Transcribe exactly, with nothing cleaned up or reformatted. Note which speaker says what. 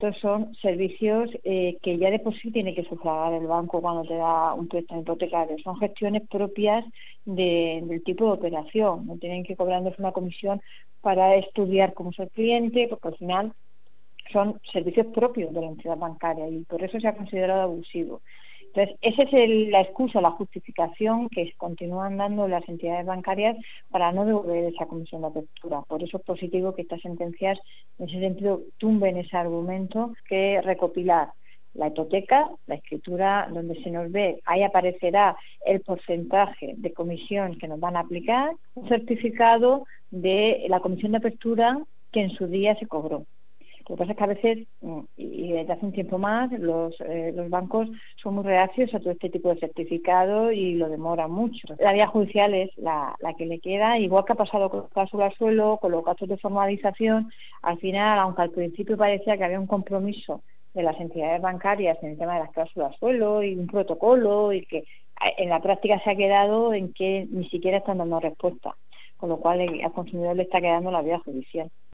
Speaker 1: Estos son servicios eh, que ya de por sí tiene que sufragar el banco cuando te da un préstamo hipotecario. Son gestiones propias de, del tipo de operación. No tienen que cobrarnos una comisión para estudiar cómo es el cliente, porque al final son servicios propios de la entidad bancaria y por eso se ha considerado abusivo. Entonces, esa es el, la excusa, la justificación que continúan dando las entidades bancarias para no devolver esa comisión de apertura. Por eso es positivo que estas sentencias, en ese sentido, tumben ese argumento, que recopilar la hipoteca, la escritura donde se nos ve, ahí aparecerá el porcentaje de comisión que nos van a aplicar, un certificado de la comisión de apertura que en su día se cobró. Lo que pasa es que a veces, y desde hace un tiempo más, los, eh, los bancos son muy reacios a todo este tipo de certificado y lo demoran mucho. La vía judicial es la, la que le queda, igual que ha pasado con los cláusulas suelo, con los gastos de formalización. Al final, aunque al principio parecía que había un compromiso de las entidades bancarias en el tema de las cláusulas suelo y un protocolo, y que en la práctica se ha quedado en que ni siquiera están dando respuesta, con lo cual al consumidor le está quedando la vía judicial.